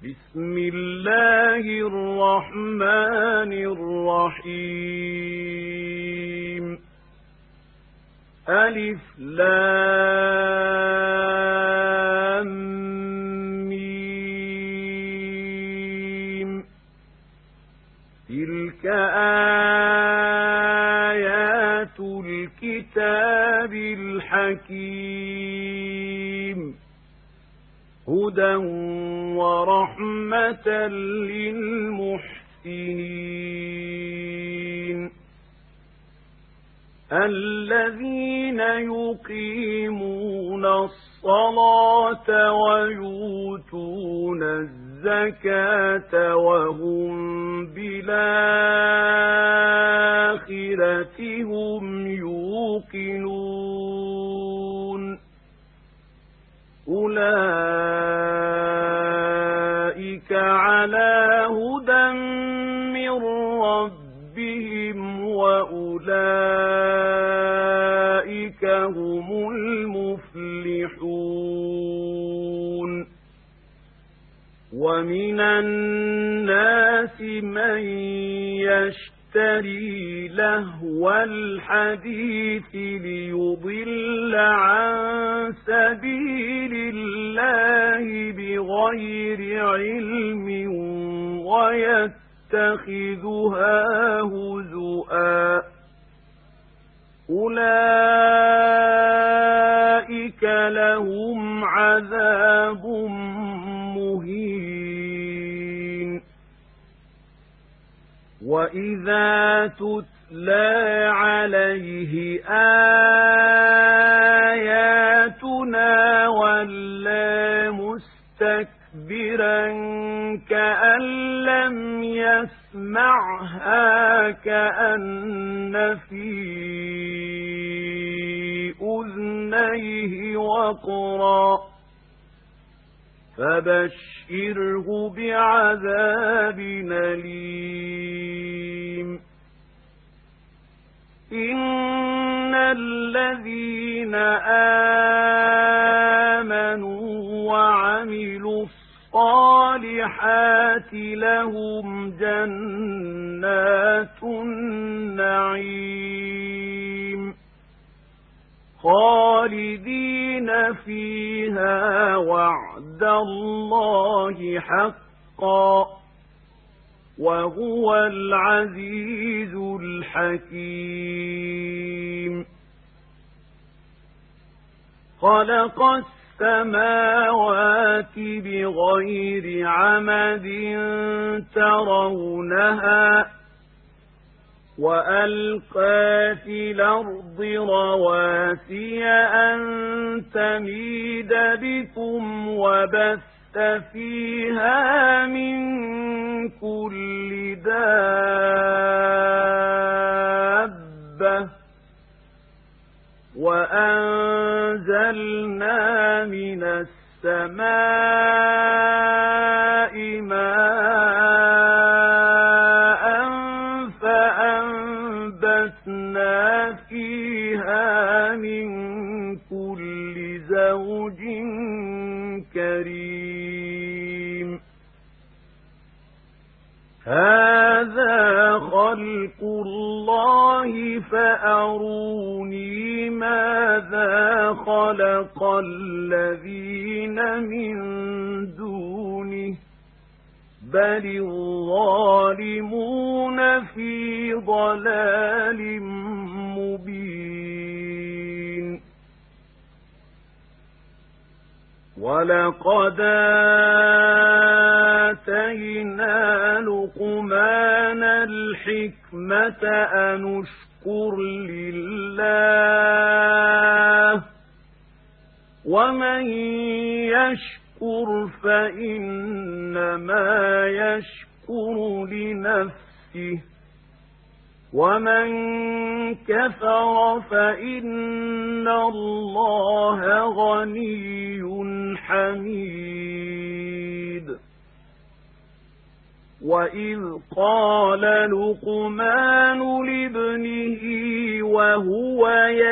بسم الله الرحمن الرحيم ألف لام ميم تلك آيات الكتاب الحكيم هدى ورحمة للمحسنين الذين يقيمون الصلاة ويؤتون الزكاة وهم بالآخرة هم يوقنون أولئك على هدى من ربهم وأولئك هم المفلحون ومن الناس من يشتري لهو الحديث ليضل عن سبيل الله بغير علم ويتخذها هزؤا أولئك لهم عذاب مهين وإذا تتلى عليه آياتنا ولى مستكبرا كأن لم يسمعها كأن في أذنيه وقرا فبشره بعذاب أليم إن الذين آمنوا وعملوا الصالحات لهم جنات النعيم خالدين فيها وعد الله حقا وهو العزيز الحكيم خلق السماوات بغير عمد ترونها وألقى في الأرض رواسي أن تميد بكم وبث فيها من كل دابة وأنزلنا من السماء ماء فأنبتنا فيها من كل زوج كريم هذا خلق الله فأروني ماذا خلق الذين من دونه بل الظالمون في ضلال مبين ولقد آتينا لقمان الحكمة أن اشكر لله ومن يشكر فإنما يشكر لنفسه ومن كفر فإن الله غني حميد وإذ قال لقمان لابنه وهو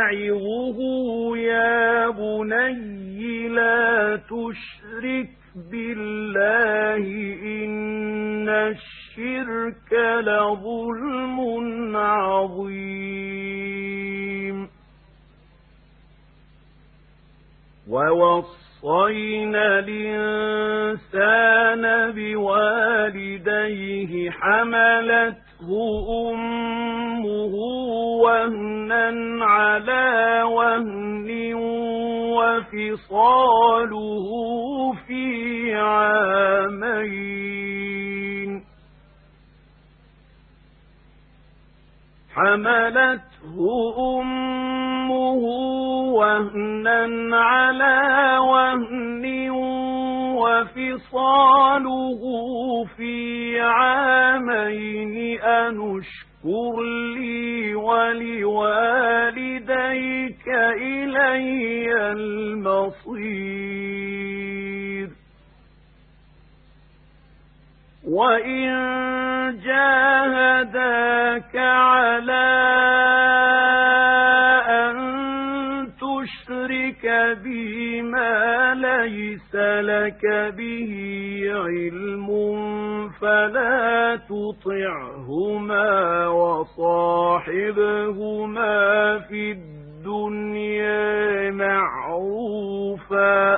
يعظه يا بني لا تشرك بالله إن الشرك لظلم عظيم. ووصينا الإنسان بوالديه حملته أمه وهنا على وهن وفصاله في عامين حملته أمه وهنا على وهن وفصاله في عامين أن اشكر لي ولوالديك إلي المصير. وإن جاهداك على أن تشرك بي ما ليس لك به علم فلا تطعهما وصاحبهما في الدنيا معروفا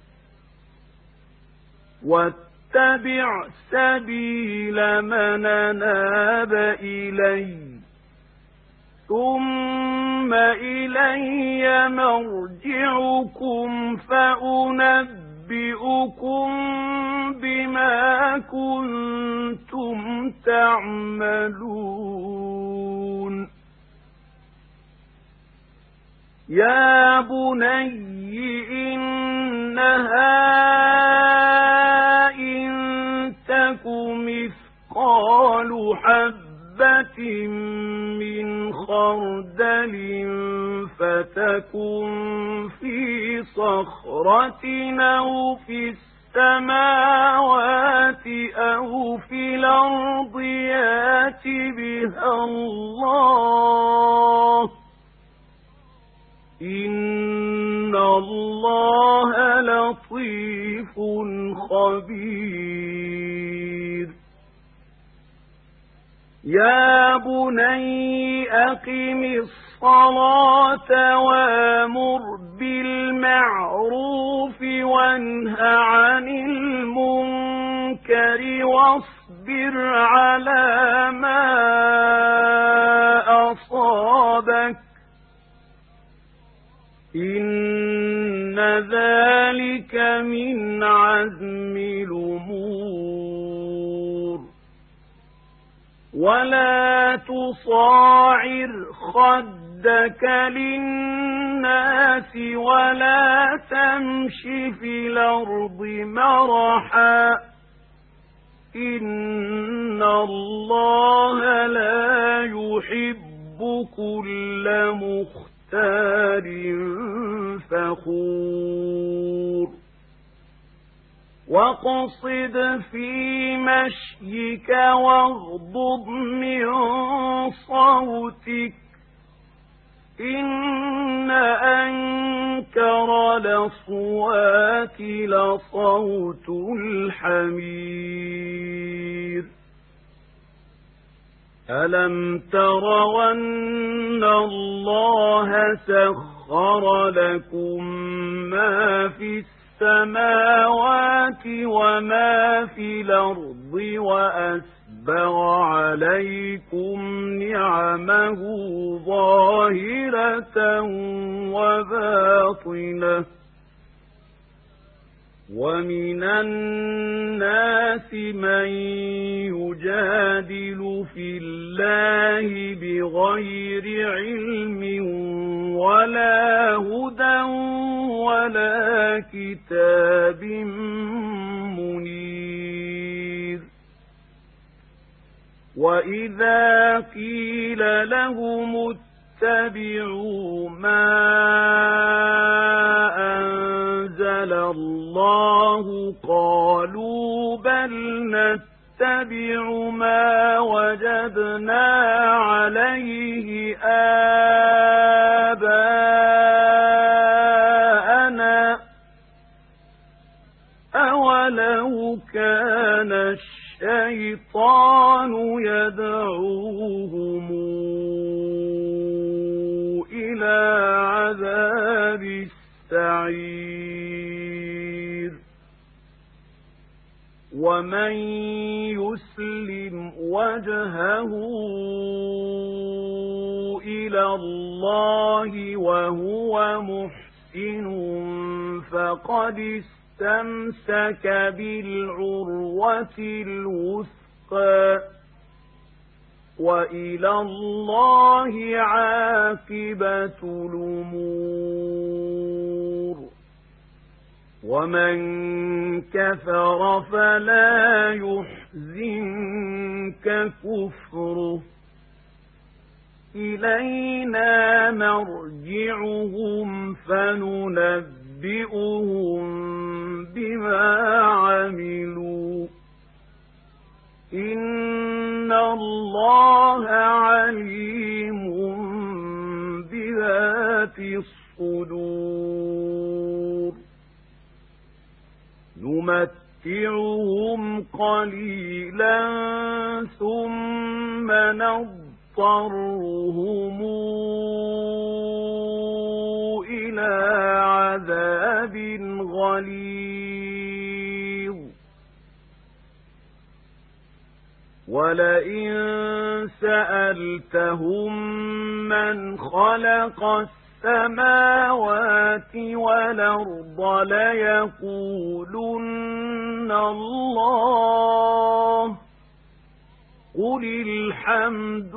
واتبع سبيل من أناب إلي ثم إلي مرجعكم فأنبئكم بما كنتم تعملون. يا بني إنها إن تك مثقال حبة من خردل فتكن في صخرة أو في السماوات أو في الأرض يأت بها الله إن الله لطيف خبير. يا بني أقم الصلاة وأمر بالمعروف وانه عن المنكر واصبر على ما أصابك إن ذلك من عزم الأمور. ولا تصاعر خدك للناس ولا تمش في الأرض مرحا إن الله لا يحب كل مختار فخور. واقصد في مشيك واغضض من صوتك إن أنكر الأصوات لصوت الحمير. ألم تروا أن الله سخر لكم ما في السماوات وما في الأرض وأسبغ عليكم نعمه ظاهرة وباطنة ومن الناس من يجادل في الله بغير علم ولا هدى ولا كتاب منير. وإذا قيل لهم اتبعوا ما أنزل الله قالوا بل نتبع ما وجدنا عليه آباءنا أولا كان الشيطان يدعوهم إلى عذاب السعير ومن يسلم وجهه إلى الله وهو محسن فقد استمسك بالعروة الوثقى وإلى الله عاقبة الأمور ومن كفر فلا يحزنك كفره إلينا مرجعهم فننبئهم بما عملوا إن الله عليم بذات الصدور نمتعهم قليلا ثم نضطرهم إلى عذاب غليظ ولئن سألتهم من خلق السماوات والأرض ليقولن الله قل الحمد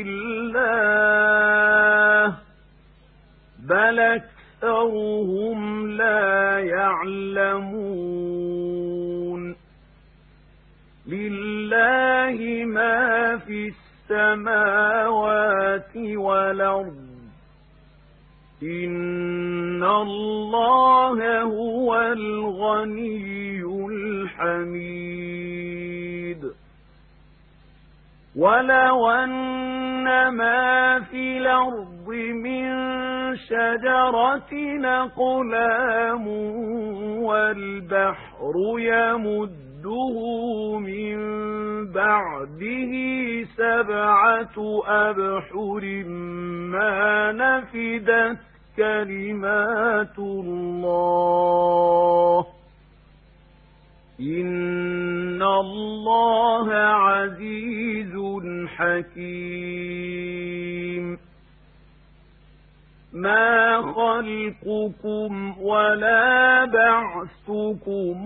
لله بل أكثرهم لا يعلمون لله ما في السماوات والأرض إن الله هو الغني الحميد ولو أن ما في الأرض من شجرة أقلام والبحر يمده من بعده 7 أبحر ما نفدت كلمات الله إن الله عزيز حكيم ما خلقكم ولا بعثكم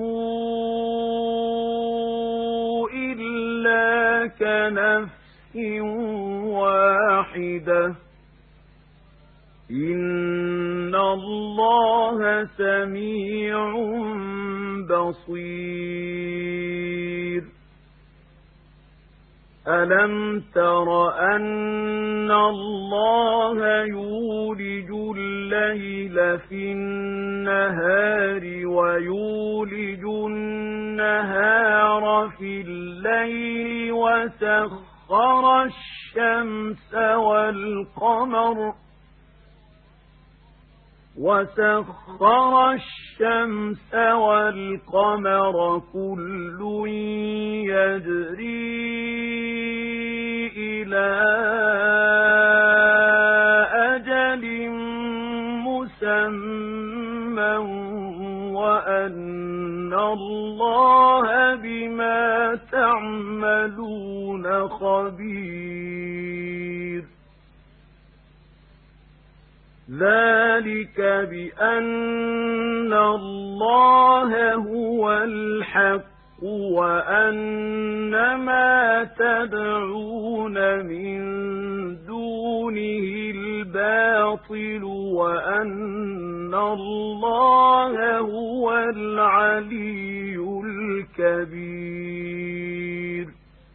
إلا كنفس واحدة إن الله سميع بصير ألم تر أن الله يولج الليل في النهار ويولج النهار في الليل وسخر الشمس والقمر كل يجري إلى أجل مسمى وأن الله بما تعملون خبير ذلك بأن الله هو الحق وأن ما تدعون من دونه الباطل وأن الله هو العلي الكبير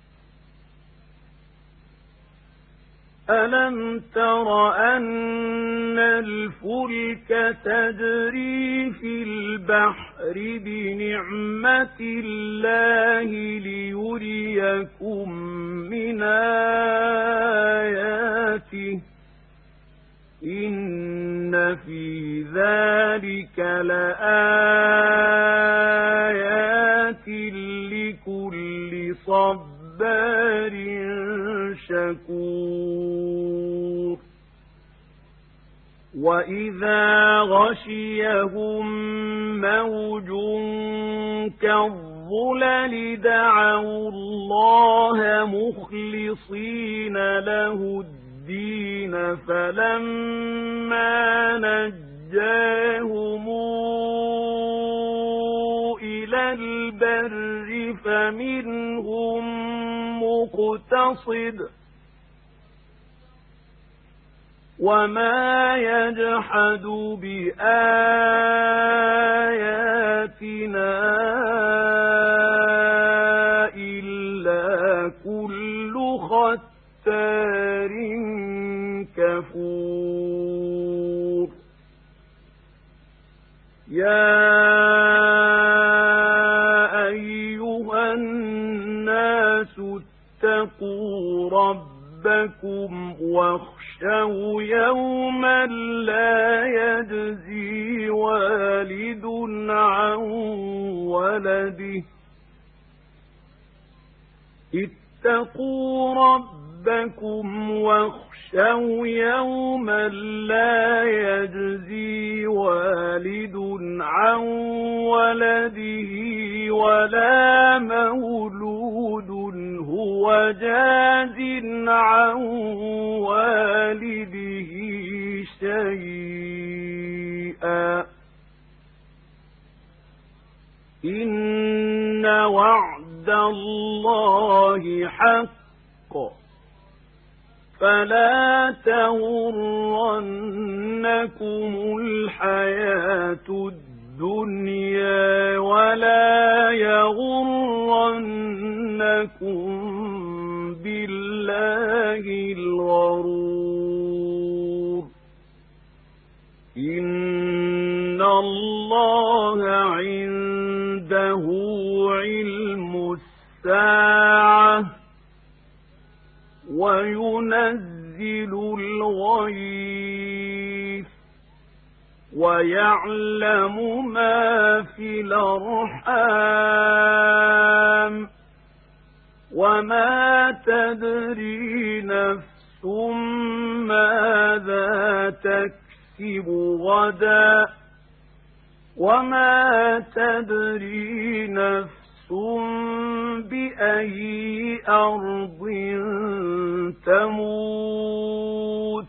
ألم تر أن الفلك تجري في البحر بنعمة الله ليريكم من آياته إن في ذلك لآيات لكل صبار شكور وإذا غشيهم موج كالظلل دعوا الله مخلصين له الدين فلما نجاهم إلى البر فمنهم مقتصد وما يجحد بآياتنا إلا كل ختار كفور يا أيها الناس اتقوا ربكم واخشوا يوما لا يجزي والد عن ولده اتقوا ربكم واخشوا يوما لا يجزي والد عن ولده ولا مولود هو جاز عن والده شيئا إن وعد الله حق فلا تغرنكم الحياة الدنيا ولا يغرنكم بالله الغرور إن الله عنده علم الساعة وينزل الغيث ويعلم ما في الأرحام وما تدري نفس ماذا تكسب غدا وما تدري نفس بأي أرض تموت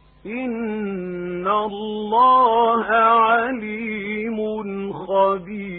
إن الله عليم خبير